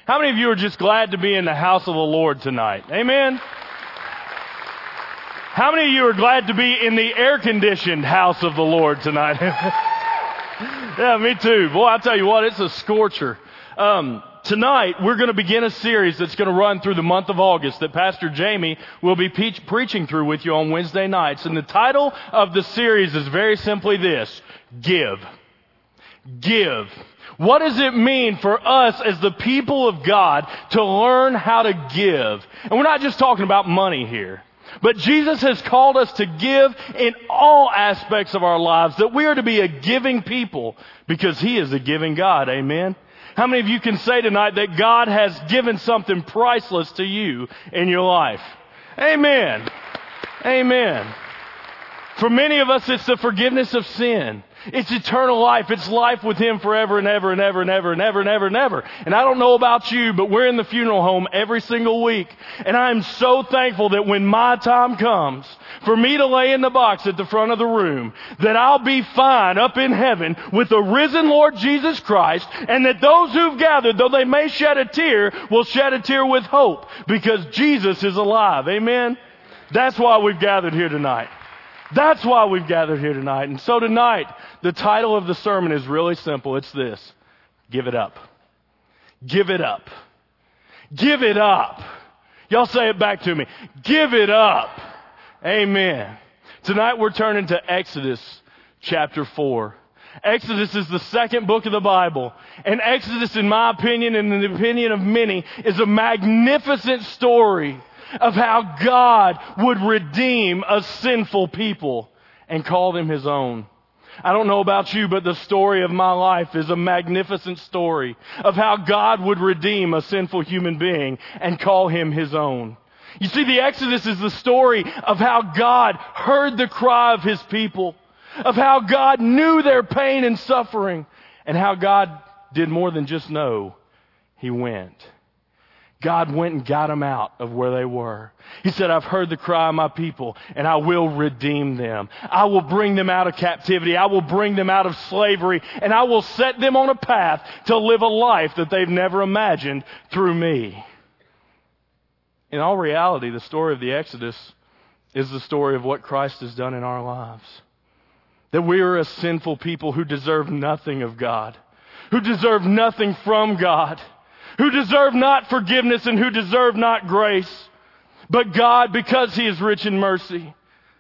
How many of you are just glad to be in the house of the Lord tonight? Amen? How many of you are glad to be in the air-conditioned house of the Lord tonight? Yeah, me too. Boy, I'll tell you what, it's a scorcher. Tonight, we're going to begin a series that's going to run through the month of August that Pastor Jamie will be preaching through with you on Wednesday nights. And the title of the series is very simply this: Give. Give. What does it mean for us as the people of God to learn how to give? And we're not just talking about money here, but Jesus has called us to give in all aspects of our lives, that we are to be a giving people because He is a giving God. Amen? How many of you can say tonight that God has given something priceless to you in your life? Amen. Amen. For many of us, it's the forgiveness of sin. It's eternal life. It's life with Him forever and ever and ever and ever and ever and ever and ever. And I don't know about you, but we're in the funeral home every single week. And I am so thankful that when my time comes for me to lay in the box at the front of the room, that I'll be fine up in heaven with the risen Lord Jesus Christ, and that those who've gathered, though they may shed a tear, will shed a tear with hope because Jesus is alive. Amen? That's why we've gathered here tonight. That's why we've gathered here tonight. And so tonight, the title of the sermon is really simple. It's this: Give it up. Give it up. Give it up. Y'all say it back to me. Give it up. Amen. Tonight we're turning to Exodus chapter 4. Exodus is the second book of the Bible. And Exodus, in my opinion and in the opinion of many, is a magnificent story of how God would redeem a sinful people and call them His own. I don't know about you, but the story of my life is a magnificent story of how God would redeem a sinful human being and call him His own. You see, the Exodus is the story of how God heard the cry of His people, of how God knew their pain and suffering, and how God did more than just know. He went. God went and got them out of where they were. He said, I've heard the cry of my people, and I will redeem them. I will bring them out of captivity. I will bring them out of slavery, and I will set them on a path to live a life that they've never imagined through me. In all reality, the story of the Exodus is the story of what Christ has done in our lives. That we are a sinful people who deserve nothing of God, who deserve nothing from God, who deserve not forgiveness and who deserve not grace. But God, because He is rich in mercy,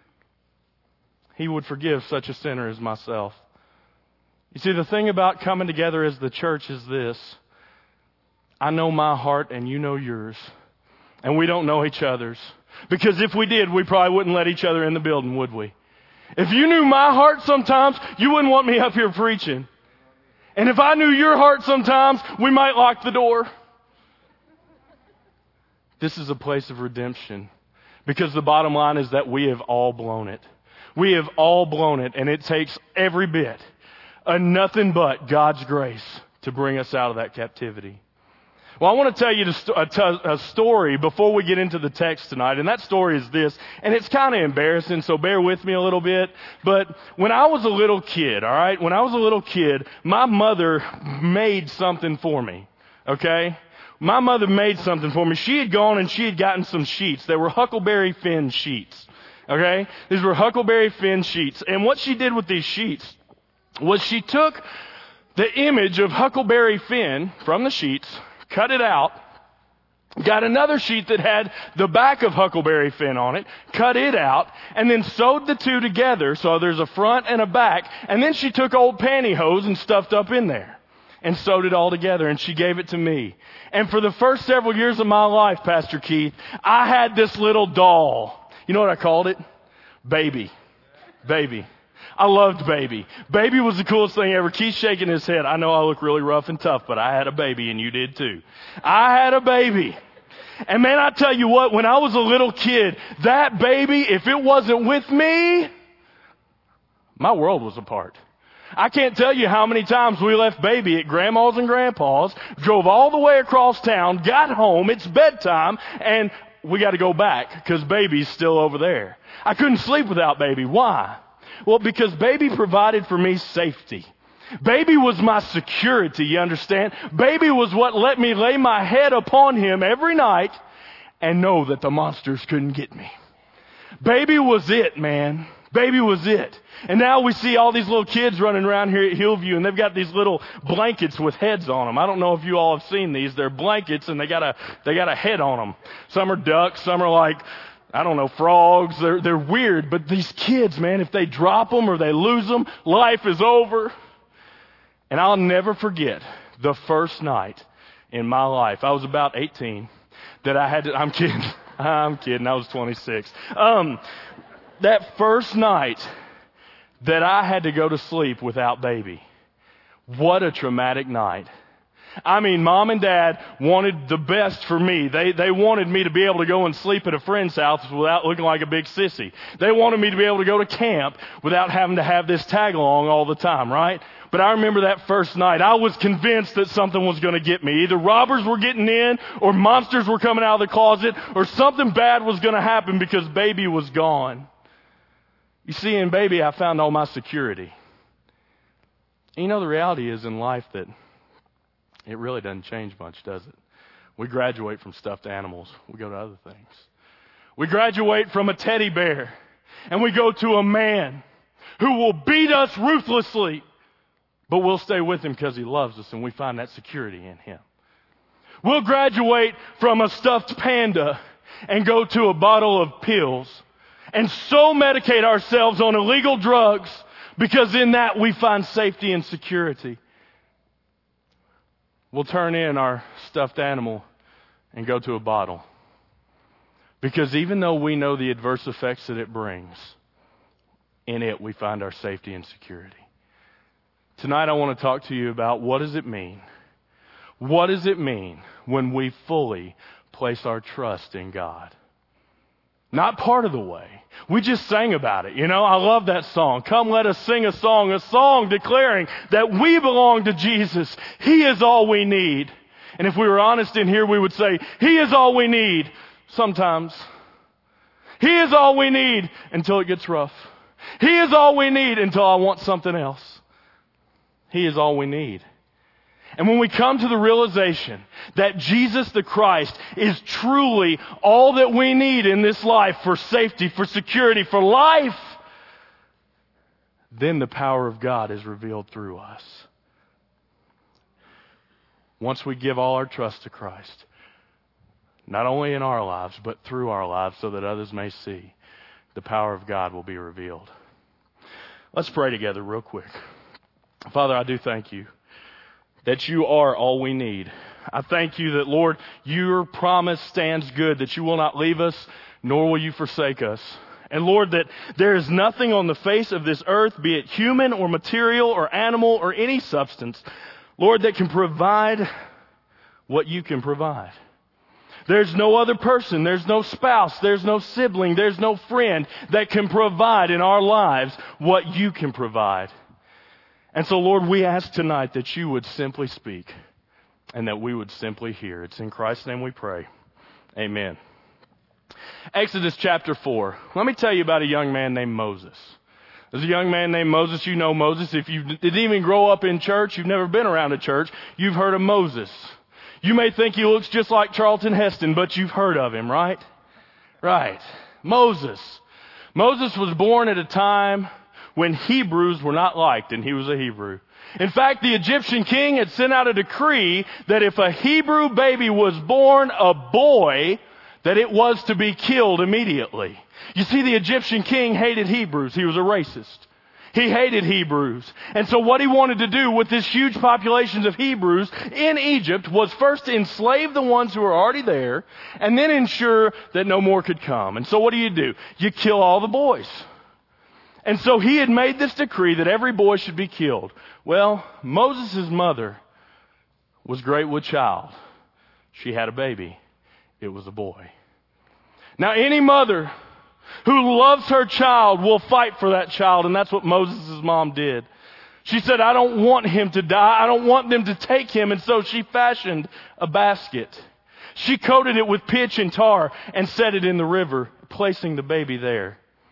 He would forgive such a sinner as myself. You see, the thing about coming together as the church is this: I know my heart and you know yours. And we don't know each other's. Because if we did, we probably wouldn't let each other in the building, would we? If you knew my heart sometimes, you wouldn't want me up here preaching. And if I knew your heart sometimes, we might lock the door. This is a place of redemption. Because the bottom line is that we have all blown it. We have all blown it, and it takes every bit of nothing but God's grace to bring us out of that captivity. Well, I want to tell you a story before we get into the text tonight, and that story is this, and it's kind of embarrassing, so bear with me a little bit. But when I was a little kid, all right, when I was a little kid, my mother made something for me, okay? My mother made something for me. She had gone and she had gotten some sheets. They were Huckleberry Finn sheets, okay? These were Huckleberry Finn sheets, and what she did with these sheets was she took the image of Huckleberry Finn from the sheets, cut it out, got another sheet that had the back of Huckleberry Finn on it, cut it out, and then sewed the two together so there's a front and a back, and then she took old pantyhose and stuffed up in there and sewed it all together, and she gave it to me. And for the first several years of my life, Pastor Keith, I had this little doll. You know what I called it? Baby. Baby. I loved Baby. Baby was the coolest thing ever. Keith's shaking his head. I know I look really rough and tough, but I had a baby, and you did too. I had a baby. And man, I tell you what, when I was a little kid, that baby, if it wasn't with me, my world was apart. I can't tell you how many times we left Baby at Grandma's and Grandpa's, drove all the way across town, got home, it's bedtime, and we got to go back because Baby's still over there. I couldn't sleep without Baby. Why? Well, because Baby provided for me safety. Baby was my security, you understand? Baby was what let me lay my head upon him every night and know that the monsters couldn't get me. Baby was it, man. Baby was it. And now we see all these little kids running around here at Hillview, and they've got these little blankets with heads on them. I don't know if you all have seen these. They're blankets, and they got a head on them. Some are ducks, some are like, I don't know, frogs. They're weird. But these kids, man, if they drop them or they lose them, life is over. And I'll never forget the first night in my life. I was about 18 that I had to, I'm kidding. I'm kidding. I was 26. That first night that I had to go to sleep without baby. What a traumatic night. I mean, Mom and Dad wanted the best for me. They wanted me to be able to go and sleep at a friend's house without looking like a big sissy. They wanted me to be able to go to camp without having to have this tag along all the time, right? But I remember that first night, I was convinced that something was going to get me. Either robbers were getting in, or monsters were coming out of the closet, or something bad was going to happen because baby was gone. You see, in baby, I found all my security. And you know, the reality is in life that it really doesn't change much, does it? We graduate from stuffed animals. We go to other things. We graduate from a teddy bear, and we go to a man who will beat us ruthlessly, but we'll stay with him because he loves us, and we find that security in him. We'll graduate from a stuffed panda and go to a bottle of pills and so medicate ourselves on illegal drugs because in that we find safety and security. We'll turn in our stuffed animal and go to a bottle. Because even though we know the adverse effects that it brings, in it we find our safety and security. Tonight I want to talk to you about what does it mean? What does it mean when we fully place our trust in God? Not part of the way. We just sang about it. You know, I love that song. Come, let us sing a song declaring that we belong to Jesus. He is all we need. And if we were honest in here, we would say, He is all we need. Sometimes. He is all we need until it gets rough. He is all we need until I want something else. He is all we need. And when we come to the realization that Jesus the Christ is truly all that we need in this life for safety, for security, for life, then the power of God is revealed through us. Once we give all our trust to Christ, not only in our lives, but through our lives so that others may see, the power of God will be revealed. Let's pray together real quick. Father, I do thank you that you are all we need. I thank you that, Lord, your promise stands good, that you will not leave us, nor will you forsake us. And Lord, that there is nothing on the face of this earth, be it human or material or animal or any substance, Lord, that can provide what you can provide. There's no other person, there's no spouse, there's no sibling, there's no friend that can provide in our lives what you can provide. And so, Lord, we ask tonight that you would simply speak and that we would simply hear. It's in Christ's name we pray. Amen. Exodus chapter 4. Let me tell you about a young man named Moses. There's a young man named Moses. You know Moses. If you didn't even grow up in church, you've never been around a church, you've heard of Moses. You may think he looks just like Charlton Heston, but you've heard of him, right? Right. Moses. Moses was born at a time when Hebrews were not liked, and he was a Hebrew. In fact, the Egyptian king had sent out a decree that if a Hebrew baby was born a boy, that it was to be killed immediately. You see, the Egyptian king hated Hebrews. He was a racist. He hated Hebrews. And so what he wanted to do with this huge populations of Hebrews in Egypt was first enslave the ones who were already there, and then ensure that no more could come. And so what do? You kill all the boys. And so he had made this decree that every boy should be killed. Well, Moses' mother was great with child. She had a baby. It was a boy. Now, any mother who loves her child will fight for that child, and that's what Moses' mom did. She said, I don't want him to die. I don't want them to take him. And so she fashioned a basket. She coated it with pitch and tar and set it in the river, placing the baby there.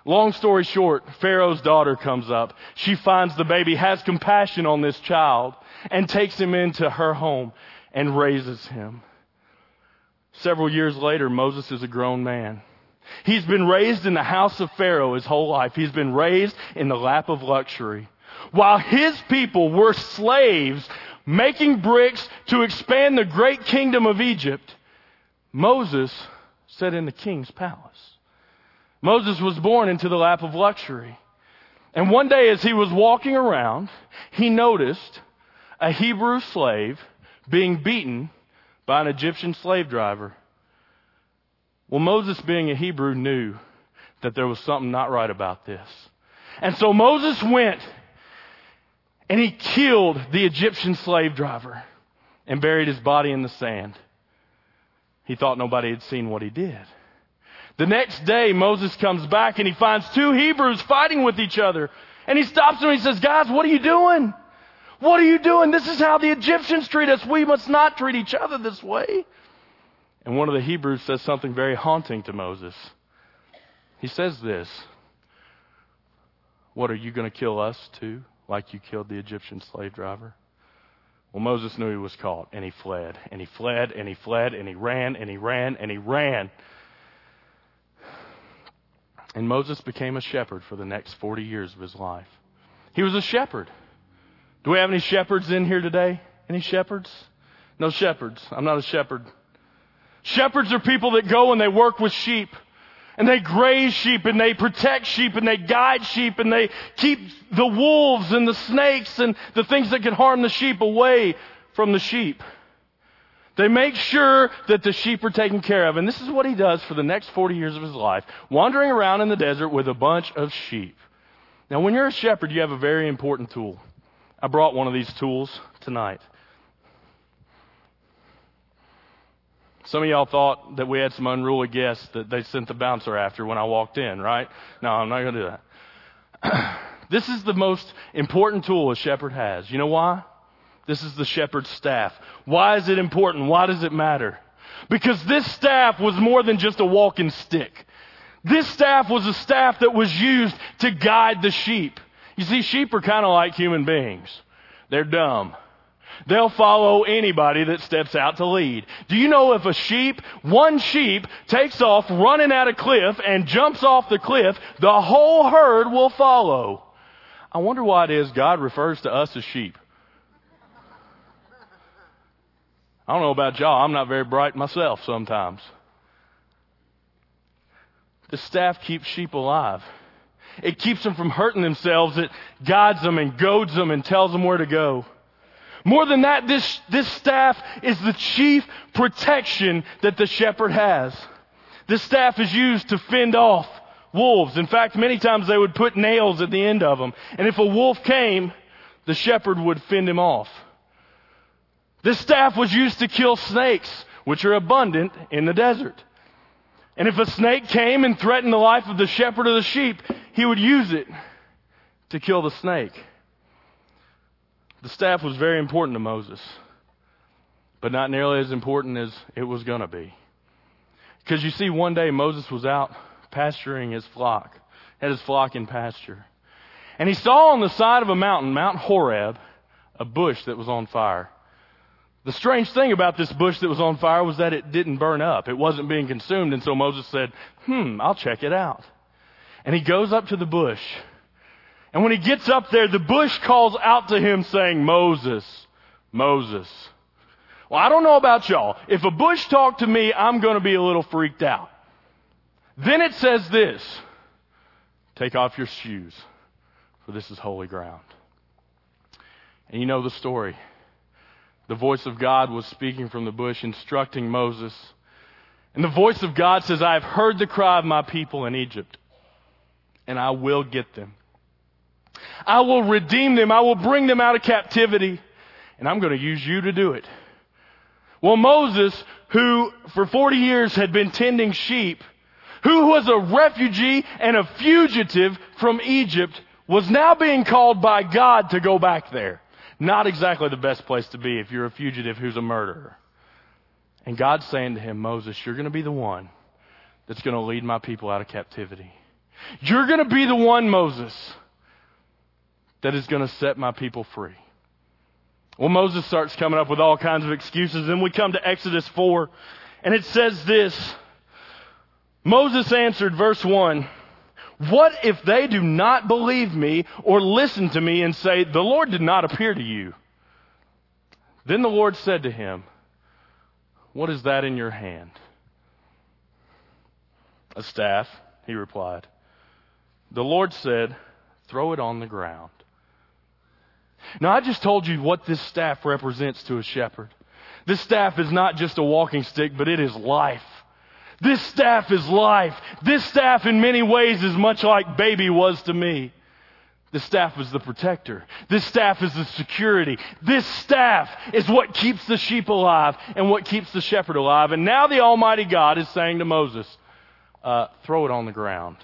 Long story short, Pharaoh's daughter comes up. She finds the baby, has compassion on this child, and takes him into her home and raises him. Several years later, Moses is a grown man. He's been raised in the house of Pharaoh his whole life. He's been raised in the lap of luxury. While his people were slaves making bricks to expand the great kingdom of Egypt, Moses sat in the king's palace. Moses was born into the lap of luxury. And one day as he was walking around, he noticed a Hebrew slave being beaten by an Egyptian slave driver. Well, Moses, being a Hebrew, knew that there was something not right about this. And so Moses went and he killed the Egyptian slave driver and buried his body in the sand. He thought nobody had seen what he did. The next day, Moses comes back and he finds two Hebrews fighting with each other. And he stops them and he says, "Guys, what are you doing? What are you doing? This is how the Egyptians treat us. We must not treat each other this way." And one of the Hebrews says something very haunting to Moses. He says this, "What, are you going to kill us too, like you killed the Egyptian slave driver?" Well, Moses knew he was caught, and he fled, and he fled, and he fled, and he ran, and he ran, and he ran. And Moses became a shepherd for the next 40 years of his life. He was a shepherd. Do we have any shepherds in here today? Any shepherds? No shepherds. I'm not a shepherd. Shepherds are people that go and they work with sheep. And they graze sheep and they protect sheep and they guide sheep and they keep the wolves and the snakes and the things that can harm the sheep away from the sheep. They make sure that the sheep are taken care of. And this is what he does for the next 40 years of his life, wandering around in the desert with a bunch of sheep. Now, when you're a shepherd, you have a very important tool. I brought one of these tools tonight. Some of y'all thought that we had some unruly guests that they sent the bouncer after when I walked in, right? No, I'm not going to do that. This is the most important tool a shepherd has. You know why? This is the shepherd's staff. Why is it important? Why does it matter? Because this staff was more than just a walking stick. This staff was a staff that was used to guide the sheep. You see, sheep are kind of like human beings. They're dumb. They'll follow anybody that steps out to lead. Do you know if one sheep takes off running at a cliff and jumps off the cliff, the whole herd will follow? I wonder why it is God refers to us as sheep. I don't know about y'all. I'm not very bright myself sometimes. The staff keeps sheep alive. It keeps them from hurting themselves. It guides them and goads them and tells them where to go. More than that, this staff is the chief protection that the shepherd has. This staff is used to fend off wolves. In fact, many times they would put nails at the end of them. And if a wolf came, the shepherd would fend him off. This staff was used to kill snakes, which are abundant in the desert. And if a snake came and threatened the life of the shepherd or the sheep, he would use it to kill the snake. The staff was very important to Moses, but not nearly as important as it was going to be. Because you see, one day Moses was out pasturing his flock, had his flock in pasture. And he saw on the side of a mountain, Mount Horeb, a bush that was on fire. The strange thing about this bush that was on fire was that it didn't burn up. It wasn't being consumed. And so Moses said, I'll check it out. And he goes up to the bush. And when he gets up there, the bush calls out to him saying, "Moses, Moses." Well, I don't know about y'all. If a bush talked to me, I'm going to be a little freaked out. Then it says this, "Take off your shoes, for this is holy ground." And you know the story. The voice of God was speaking from the bush, instructing Moses. And the voice of God says, "I have heard the cry of my people in Egypt, and I will get them. I will redeem them. I will bring them out of captivity, and I'm going to use you to do it." Well, Moses, who for 40 years had been tending sheep, who was a refugee and a fugitive from Egypt, was now being called by God to go back there. Not exactly the best place to be if you're a fugitive who's a murderer. And God's saying to him, "Moses, you're going to be the one that's going to lead my people out of captivity. You're going to be the one, Moses, that is going to set my people free. Well, Moses starts coming up with all kinds of excuses, and we come to Exodus 4, and it says this. Moses answered, verse 1, "What if they do not believe me or listen to me and say, 'The Lord did not appear to you'?" Then the Lord said to him, "What is that in your hand?" "A staff," he replied. The Lord said, "Throw it on the ground." Now, I just told you what this staff represents to a shepherd. This staff is not just a walking stick, but it is life. This staff is life. This staff in many ways is much like baby was to me. This staff is the protector. This staff is the security. This staff is what keeps the sheep alive and what keeps the shepherd alive. And now the Almighty God is saying to Moses, throw it on the ground.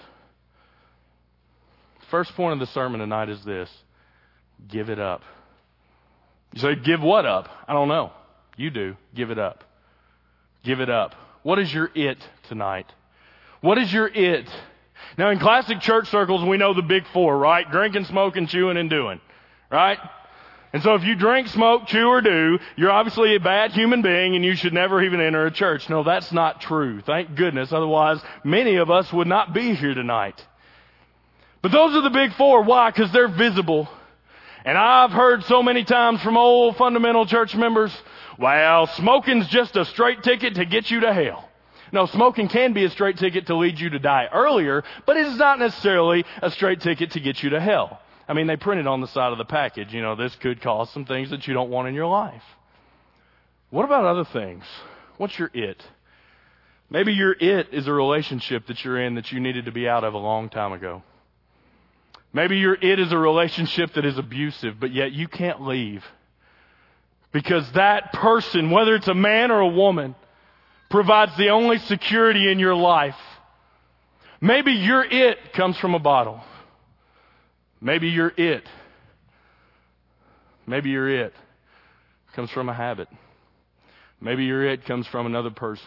First point of the sermon tonight is this: give it up. You say, give what up? I don't know. You do. Give it up. Give it up. What is your it tonight? What is your it? Now, in classic church circles, we know the big four, right? Drinking, smoking, chewing, and doing, right? And so if you drink, smoke, chew, or do, you're obviously a bad human being and you should never even enter a church. No, that's not true. Thank goodness. Otherwise, many of us would not be here tonight. But those are the big four. Why? Because they're visible. And I've heard so many times from old fundamental church members, well, smoking's just a straight ticket to get you to hell. No, smoking can be a straight ticket to lead you to die earlier, but it is not necessarily a straight ticket to get you to hell. I mean, they printed on the side of the package, this could cause some things that you don't want in your life. What about other things? What's your it? Maybe your it is a relationship that you're in that you needed to be out of a long time ago. Maybe your it is a relationship that is abusive, but yet you can't leave. Because that person, whether it's a man or a woman, provides the only security in your life. Maybe your it comes from a bottle. Maybe your it comes from a habit. Maybe your it comes from another person.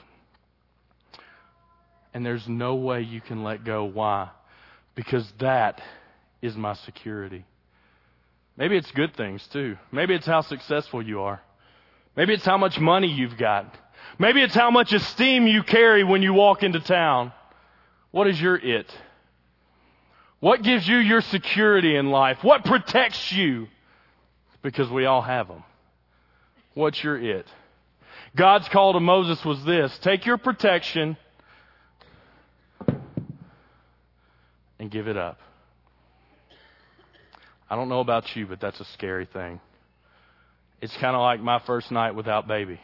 And there's no way you can let go. Why? Because that is my security. Maybe it's good things too. Maybe it's how successful you are. Maybe it's how much money you've got. Maybe it's how much esteem you carry when you walk into town. What is your it? What gives you your security in life? What protects you? Because we all have them. What's your it? God's call to Moses was this: take your protection and give it up. I don't know about you, but that's a scary thing. It's kind of like my first night without baby.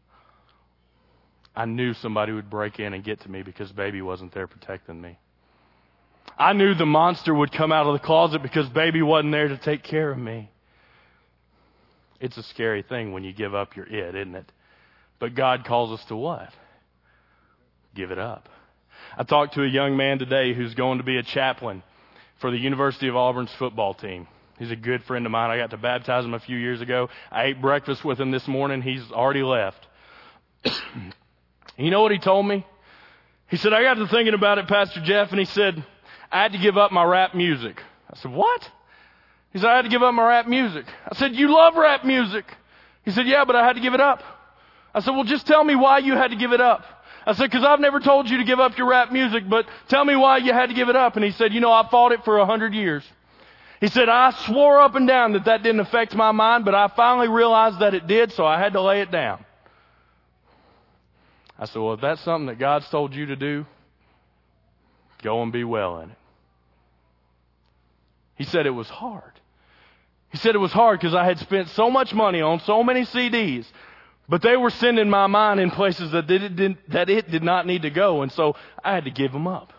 I knew somebody would break in and get to me because baby wasn't there protecting me. I knew the monster would come out of the closet because baby wasn't there to take care of me. It's a scary thing when you give up your it, isn't it? But God calls us to what? Give it up. I talked to a young man today who's going to be a chaplain for the University of Auburn's football team. He's a good friend of mine. I got to baptize him a few years ago. I ate breakfast with him this morning. He's already left. You know what he told me? He said, I got to thinking about it, Pastor Jeff, and he said, I had to give up my rap music. I said, what? He said, I had to give up my rap music. I said, you love rap music. He said, yeah, but I had to give it up. I said, well, just tell me why you had to give it up. I said, because I've never told you to give up your rap music, but tell me why you had to give it up. And he said, I fought it for 100 years. He said, I swore up and down that didn't affect my mind, but I finally realized that it did, so I had to lay it down. I said, well, if that's something that God's told you to do, go and be well in it. He said it was hard. He said it was hard because I had spent so much money on so many CDs, but they were sending my mind in places that it did not need to go, and so I had to give them up.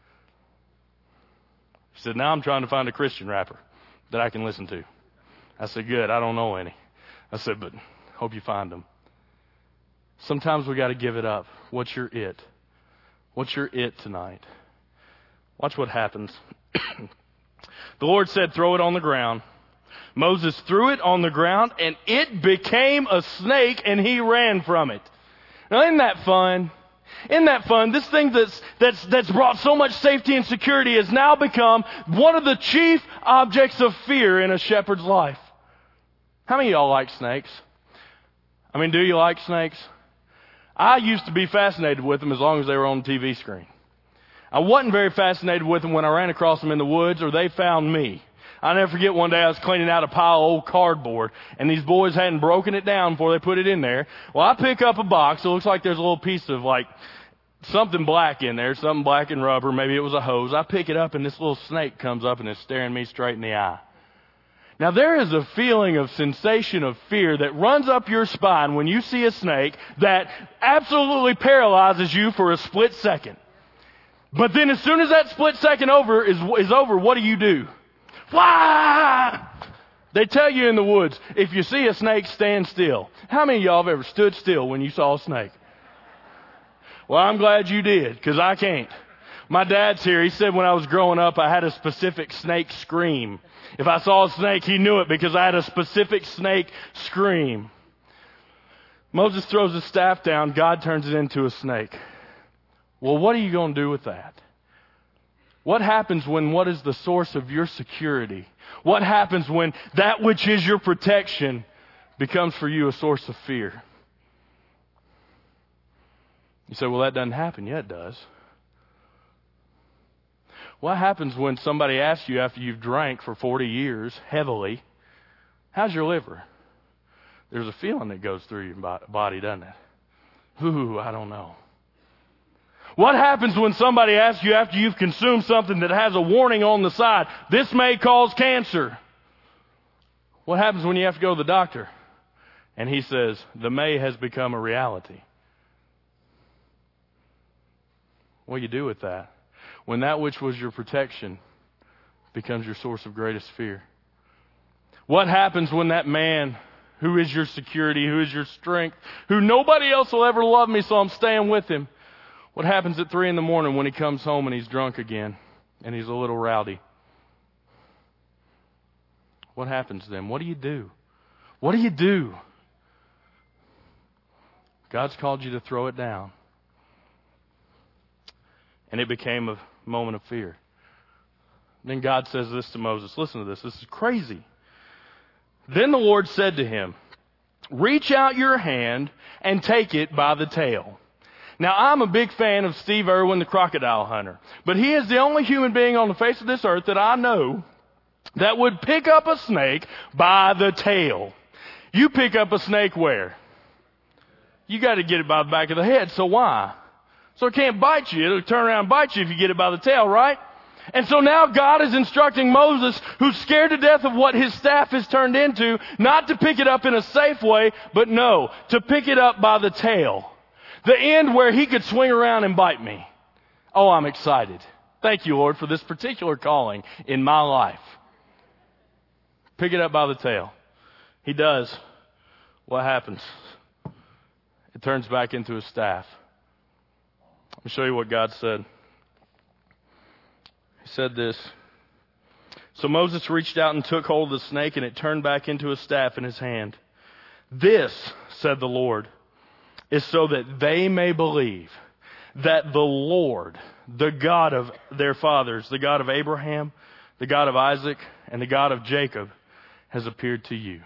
He said, now I'm trying to find a Christian rapper that I can listen to. I said, good, I don't know any. I said, but hope you find them. Sometimes we got to give it up. What's your it? What's your it tonight? Watch what happens. The Lord said, throw it on the ground. Moses threw it on the ground, and it became a snake, and he ran from it. Now, isn't that fun? Isn't that fun? This thing that's brought so much safety and security has now become one of the chief objects of fear in a shepherd's life. How many of y'all like snakes? I mean, do you like snakes? I used to be fascinated with them as long as they were on the TV screen. I wasn't very fascinated with them when I ran across them in the woods or they found me. I'll never forget one day I was cleaning out a pile of old cardboard, and these boys hadn't broken it down before they put it in there. Well, I pick up a box. It looks like there's a little piece of like something black in there, something black and rubber. Maybe it was a hose. I pick it up, and this little snake comes up and is staring me straight in the eye. Now, there is a feeling of sensation of fear that runs up your spine when you see a snake that absolutely paralyzes you for a split second. But then as soon as that split second is over, what do? Fly! They tell you in the woods, if you see a snake, stand still. How many of y'all have ever stood still when you saw a snake? Well, I'm glad you did, because I can't. My dad's here. He said when I was growing up, I had a specific snake scream. If I saw a snake, he knew it because I had a specific snake scream. Moses throws his staff down. God turns it into a snake. Well, what are you going to do with that? What happens when what is the source of your security? What happens when that which is your protection becomes for you a source of fear? You say, well, that doesn't happen. Yeah, it does. What happens when somebody asks you after you've drank for 40 years heavily, how's your liver? There's a feeling that goes through your body, doesn't it? Ooh, I don't know. What happens when somebody asks you after you've consumed something that has a warning on the side, this may cause cancer? What happens when you have to go to the doctor and he says, the may has become a reality? What do you do with that? When that which was your protection becomes your source of greatest fear? What happens when that man who is your security, who is your strength, who nobody else will ever love me, so I'm staying with him? What happens at 3 a.m. when he comes home and he's drunk again and he's a little rowdy? What happens then? What do you do? What do you do? God's called you to throw it down. And it became a moment of fear. Then God says this to Moses. Listen to this. This is crazy. Then the Lord said to him, reach out your hand and take it by the tail. Now, I'm a big fan of Steve Irwin, the crocodile hunter. But he is the only human being on the face of this earth that I know that would pick up a snake by the tail. You pick up a snake where? You got to get it by the back of the head. So why? So it can't bite you. It'll turn around and bite you if you get it by the tail, right? And so now God is instructing Moses, who's scared to death of what his staff has turned into, not to pick it up in a safe way, but no, to pick it up by the tail. The end where he could swing around and bite me. Oh, I'm excited. Thank you, Lord, for this particular calling in my life. Pick it up by the tail. He does. What happens? It turns back into a staff. Let me show you what God said. He said this. So Moses reached out and took hold of the snake, and it turned back into a staff in his hand. This, said the Lord, is so that they may believe that the Lord, the God of their fathers, the God of Abraham, the God of Isaac, and the God of Jacob, has appeared to you.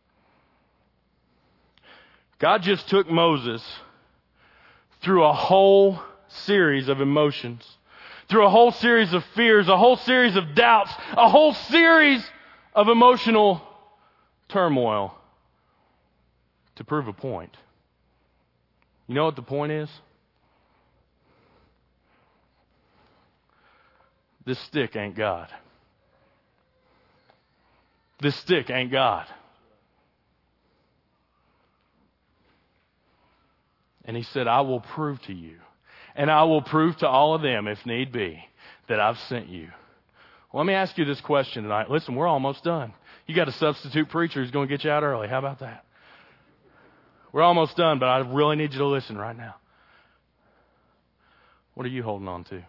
God just took Moses through a whole series of emotions, through a whole series of fears, a whole series of doubts, a whole series of emotional turmoil to prove a point. You know what the point is? This stick ain't God. This stick ain't God. And he said, I will prove to you, and I will prove to all of them, if need be, that I've sent you. Well, let me ask you this question tonight. Listen, we're almost done. You got a substitute preacher who's going to get you out early. How about that? We're almost done, but I really need you to listen right now. What are you holding on to?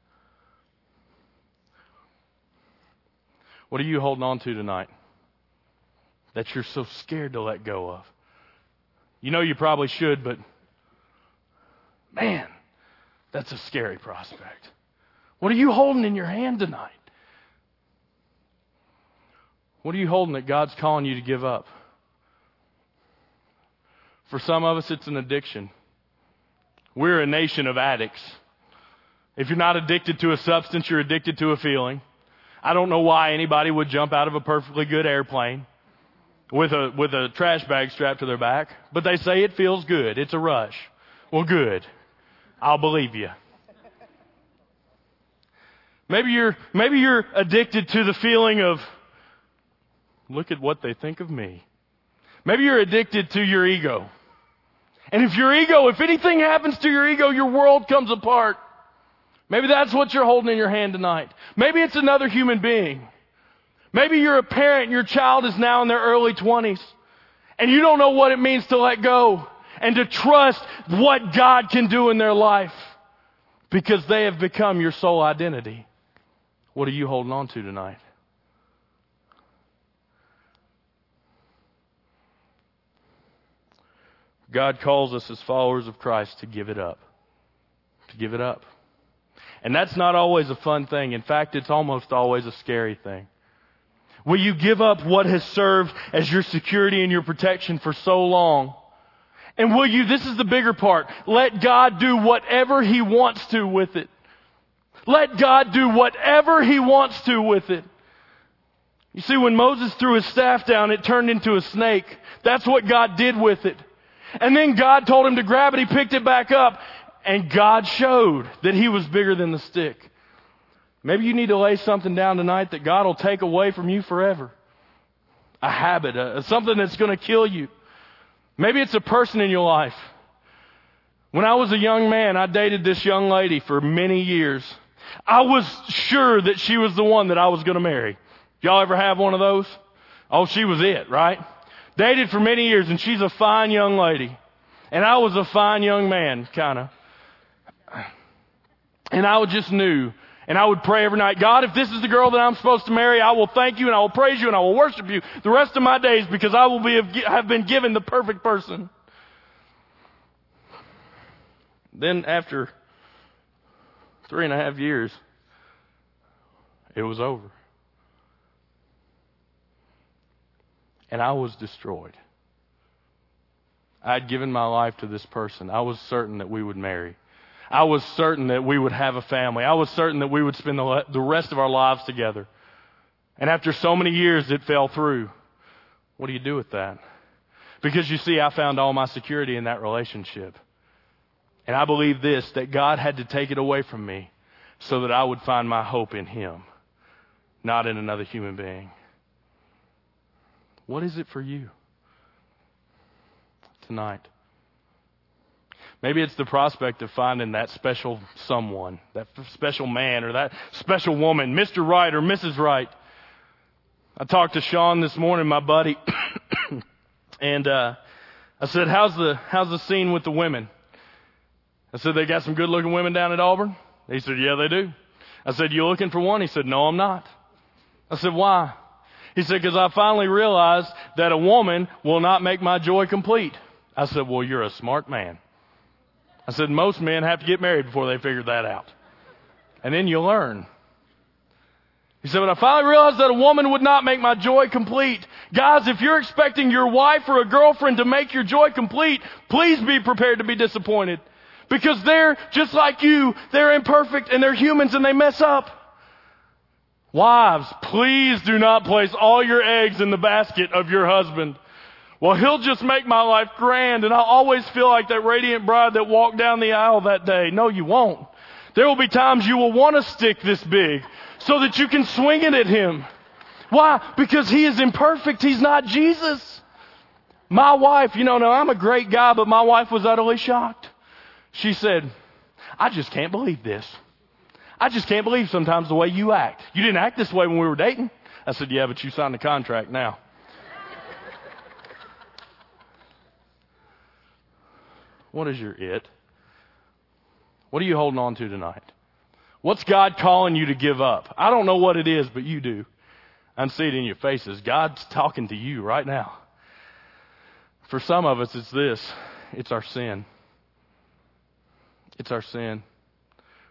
What are you holding on to tonight that you're so scared to let go of? You know you probably should, but man, That's a scary prospect. What are you holding in your hand tonight? What are you holding that God's calling you to give up? For some of us, it's an addiction. We're a nation of addicts. If you're not addicted to a substance, you're addicted to a feeling. I don't know why anybody would jump out of a perfectly good airplane with a trash bag strapped to their back, but they say it feels good. It's a rush. Well, good. I'll believe you. Maybe you're addicted to the feeling of, look at what they think of me. Maybe you're addicted to your ego. And if anything happens to your ego, your world comes apart. Maybe that's what you're holding in your hand tonight. Maybe it's another human being. Maybe you're a parent and your child is now in their early 20s. And you don't know what it means to let go and to trust what God can do in their life because they have become your sole identity. What are you holding on to tonight? God calls us as followers of Christ to give it up. To give it up. And that's not always a fun thing. In fact, it's almost always a scary thing. Will you give up what has served as your security and your protection for so long? And will you, this is the bigger part, let God do whatever He wants to with it. Let God do whatever He wants to with it. You see, when Moses threw his staff down, it turned into a snake. That's what God did with it. And then God told him to grab it. He picked it back up. And God showed that He was bigger than the stick. Maybe you need to lay something down tonight that God will take away from you forever. A habit, something that's going to kill you. Maybe it's a person in your life. When I was a young man, I dated this young lady for many years. I was sure that she was the one that I was going to marry. Y'all ever have one of those? Oh, she was it, right? Dated for many years, and she's a fine young lady. And I was a fine young man, kind of. And I just knew, and I would pray every night, God, if this is the girl that I'm supposed to marry, I will thank you and I will praise you and I will worship you the rest of my days because I will have been given the perfect person. Then after 3.5 years, it was over. And I was destroyed. I had given my life to this person. I was certain that we would marry. I was certain that we would have a family. I was certain that we would spend the rest of our lives together. And after so many years, it fell through. What do you do with that? Because you see, I found all my security in that relationship. And I believe this, that God had to take it away from me so that I would find my hope in Him, not in another human being. What is it for you tonight? Maybe it's the prospect of finding that special someone, that special man or that special woman, Mr. Right or Mrs. Right. I talked to Sean this morning, my buddy, and I said, how's the scene with the women? I said, they got some good-looking women down at Auburn? He said, yeah, they do. I said, you looking for one? He said, no, I'm not. I said, why? He said, because I finally realized that a woman will not make my joy complete. I said, well, you're a smart man. I said, most men have to get married before they figure that out. And then you learn. He said, but I finally realized that a woman would not make my joy complete. Guys, if you're expecting your wife or a girlfriend to make your joy complete, please be prepared to be disappointed. Because they're just like you. They're imperfect and they're humans and they mess up. Wives, please do not place all your eggs in the basket of your husband. Well, he'll just make my life grand, and I'll always feel like that radiant bride that walked down the aisle that day. No, you won't. There will be times you will want a stick this big so that you can swing it at him. Why? Because he is imperfect. He's not Jesus. My wife, now I'm a great guy, but my wife was utterly shocked. She said, I just can't believe this. I just can't believe sometimes the way you act. You didn't act this way when we were dating. I said, yeah, but you signed the contract now. What is your it? What are you holding on to tonight? What's God calling you to give up? I don't know what it is, but you do. I see it in your faces. God's talking to you right now. For some of us, it's this. It's our sin. It's our sin.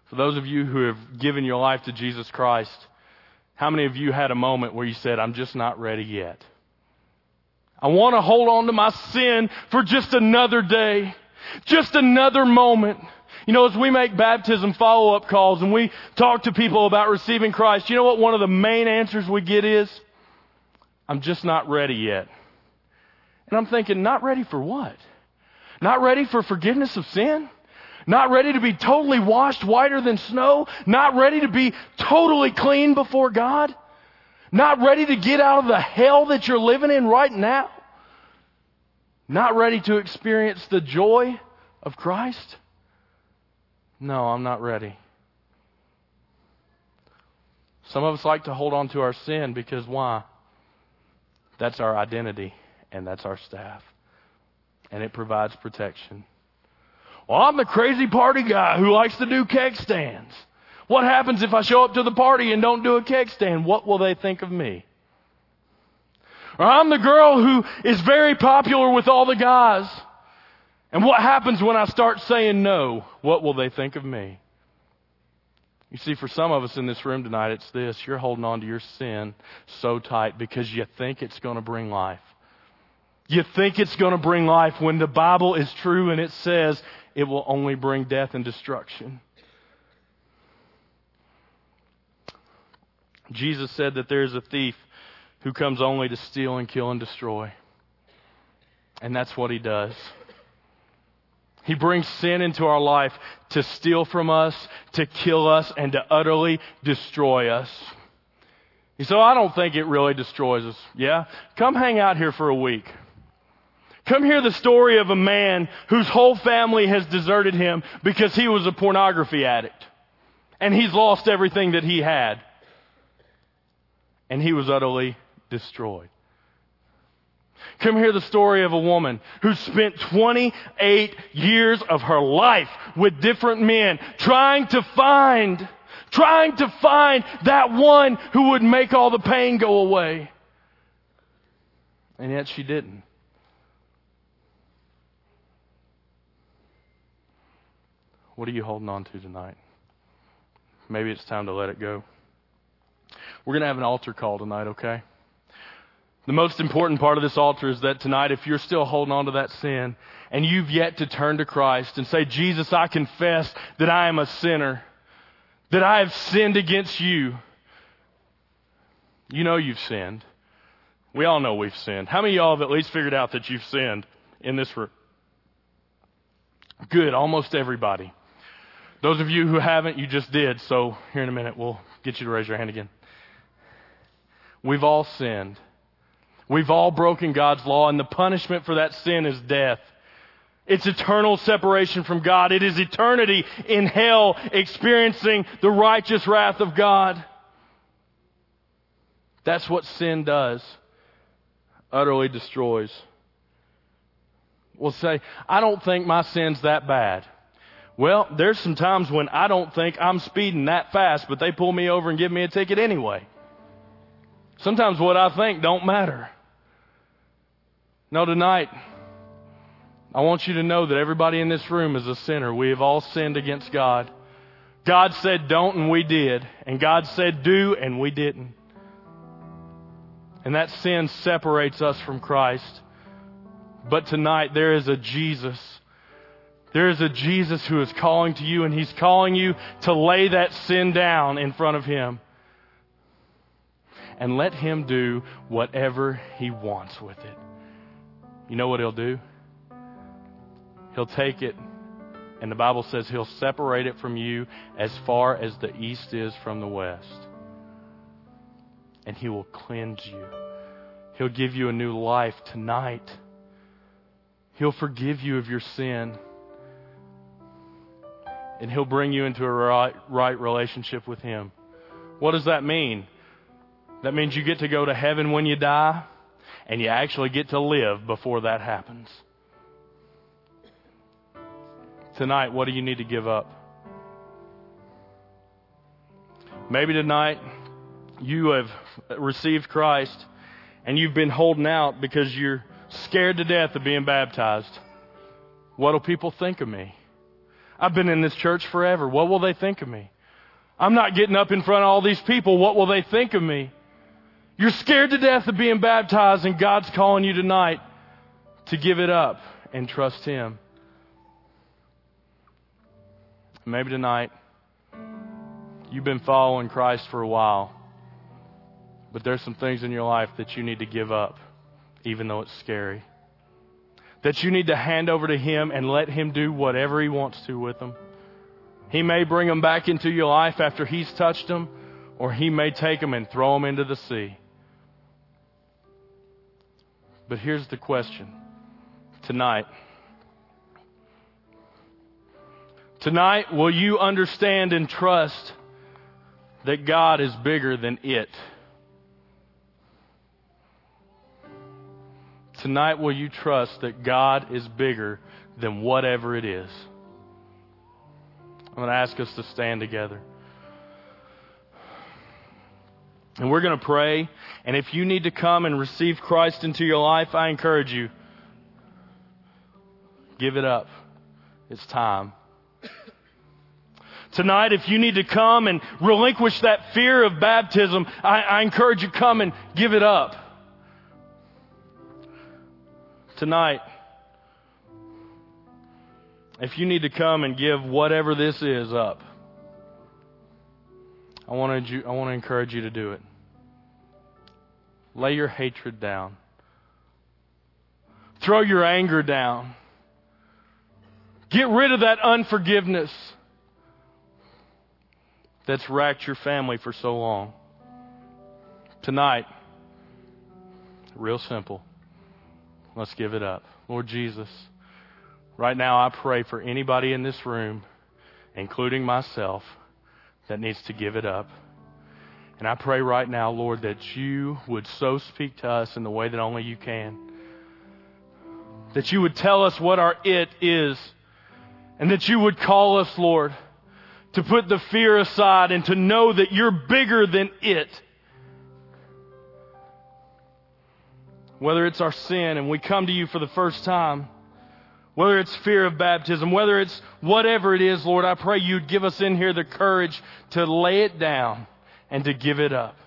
For those of you who have given your life to Jesus Christ, how many of you had a moment where you said, I'm just not ready yet? I want to hold on to my sin for just another day, just another moment. You know, as we make baptism follow-up calls and we talk to people about receiving Christ, you know what one of the main answers we get is? I'm just not ready yet. And I'm thinking, not ready for what? Not ready for forgiveness of sin? Not ready to be totally washed whiter than snow? Not ready to be totally clean before God? Not ready to get out of the hell that you're living in right now? Not ready to experience the joy of Christ? No, I'm not ready. Some of us like to hold on to our sin because why? That's our identity and that's our staff. And it provides protection. Well, I'm the crazy party guy who likes to do keg stands. What happens if I show up to the party and don't do a keg stand? What will they think of me? Or I'm the girl who is very popular with all the guys. And what happens when I start saying no? What will they think of me? You see, for some of us in this room tonight, it's this. You're holding on to your sin so tight because you think it's going to bring life. You think it's going to bring life when the Bible is true and it says it will only bring death and destruction. Jesus said that there is a thief who comes only to steal and kill and destroy. And that's what he does. He brings sin into our life to steal from us, to kill us, and to utterly destroy us. So I don't think it really destroys us. Yeah? Come hang out here for a week. Come hear the story of a man whose whole family has deserted him because he was a pornography addict. And he's lost everything that he had. And he was utterly destroyed. Come hear the story of a woman who spent 28 years of her life with different men trying to find that one who would make all the pain go away. And yet she didn't. What are you holding on to tonight? Maybe it's time to let it go. We're going to have an altar call tonight, okay? The most important part of this altar is that tonight, if you're still holding on to that sin and you've yet to turn to Christ and say, Jesus, I confess that I am a sinner, that I have sinned against you. You know you've sinned. We all know we've sinned. How many of y'all have at least figured out that you've sinned in this room? Good, almost everybody. Those of you who haven't, you just did. So here in a minute, we'll get you to raise your hand again. We've all sinned. We've all broken God's law, and the punishment for that sin is death. It's eternal separation from God. It is eternity in hell, experiencing the righteous wrath of God. That's what sin does. Utterly destroys. We'll say, I don't think my sin's that bad. Well, there's some times when I don't think I'm speeding that fast, but they pull me over and give me a ticket anyway. Sometimes what I think don't matter. No, tonight, I want you to know that everybody in this room is a sinner. We have all sinned against God. God said don't, and we did. And God said do, and we didn't. And that sin separates us from Christ. But tonight, there is a Jesus. There is a Jesus who is calling to you, and He's calling you to lay that sin down in front of Him. And let Him do whatever He wants with it. You know what He'll do? He'll take it, and the Bible says He'll separate it from you as far as the east is from the west. And He will cleanse you. He'll give you a new life tonight. He'll forgive you of your sin. And He'll bring you into a right relationship with Him. What does that mean? That means you get to go to heaven when you die. And you actually get to live before that happens. Tonight, what do you need to give up? Maybe tonight you have received Christ and you've been holding out because you're scared to death of being baptized. What do people think of me? I've been in this church forever. What will they think of me? I'm not getting up in front of all these people. What will they think of me? You're scared to death of being baptized, and God's calling you tonight to give it up and trust Him. Maybe tonight you've been following Christ for a while, but there's some things in your life that you need to give up, even though it's scary. That you need to hand over to Him and let Him do whatever He wants to with them. He may bring them back into your life after He's touched them, or He may take them and throw them into the sea. But here's the question. Tonight, will you understand and trust that God is bigger than it? Tonight, will you trust that God is bigger than whatever it is? I'm going to ask us to stand together. And we're going to pray. And if you need to come and receive Christ into your life, I encourage you, give it up. It's time. Tonight, if you need to come and relinquish that fear of baptism, I encourage you, come and give it up. Tonight, if you need to come and give whatever this is up, I want to encourage you to do it. Lay your hatred down. Throw your anger down. Get rid of that unforgiveness that's racked your family for so long. Tonight, real simple. Let's give it up. Lord Jesus, right now I pray for anybody in this room, including myself, that needs to give it up. And I pray right now, Lord, that you would so speak to us in the way that only you can. That you would tell us what our it is. And that you would call us, Lord, to put the fear aside and to know that you're bigger than it. Whether it's our sin and we come to you for the first time, whether it's fear of baptism, whether it's whatever it is, Lord, I pray you'd give us in here the courage to lay it down and to give it up.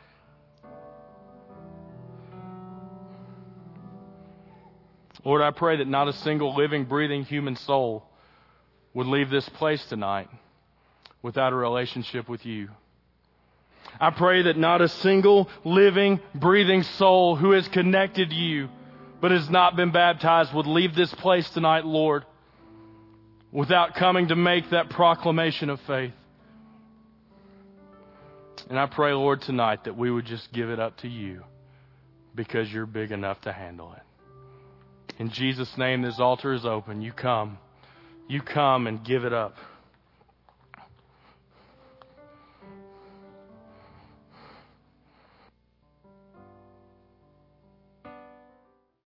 Lord, I pray that not a single living, breathing human soul would leave this place tonight without a relationship with you. I pray that not a single living, breathing soul who is connected to you but has not been baptized would leave this place tonight, Lord, without coming to make that proclamation of faith. And I pray, Lord, tonight that we would just give it up to you because you're big enough to handle it. In Jesus' name, this altar is open. You come and give it up.